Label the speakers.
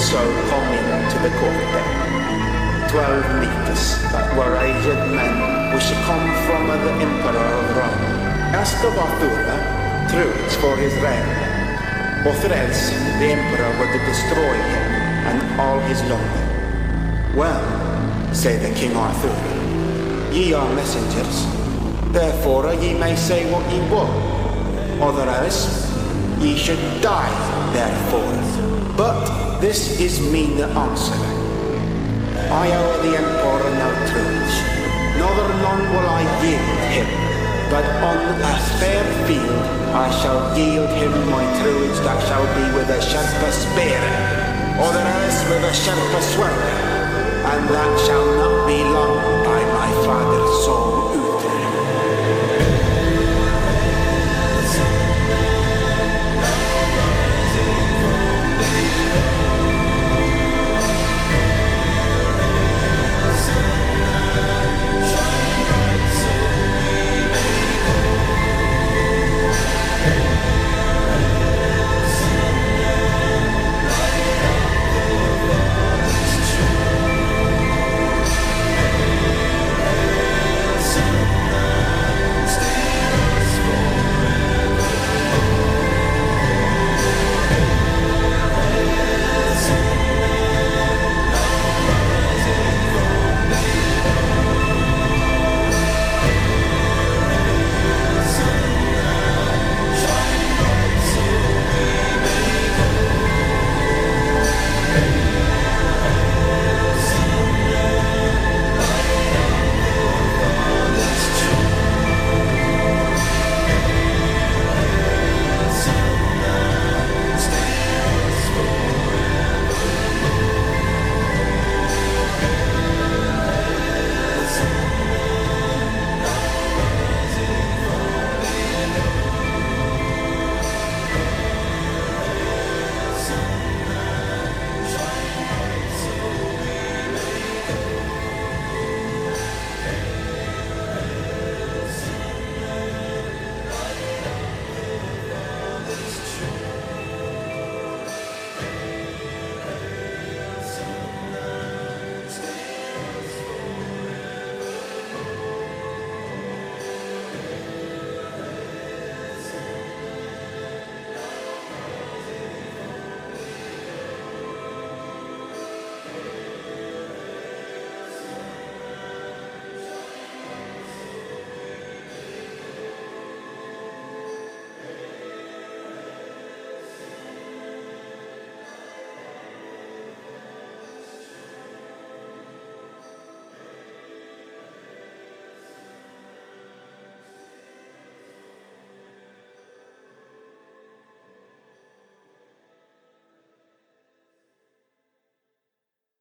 Speaker 1: so come into the court there. 12 meters that were aged men which come from the Emperor of Rome. Asked of Arthur truths for his realm, or else the Emperor would destroy him and all his London. Well, said the King Arthur, ye are messengers, therefore ye may say what ye will, other else ye should die therefore. But this is me the answer. I owe the Emperor no truths, neither none will I yield him, but on a fair field I shall yield him my truths that shall be with a sharper spear, other else with a sharper sword, and that shall not be long by my father's soul.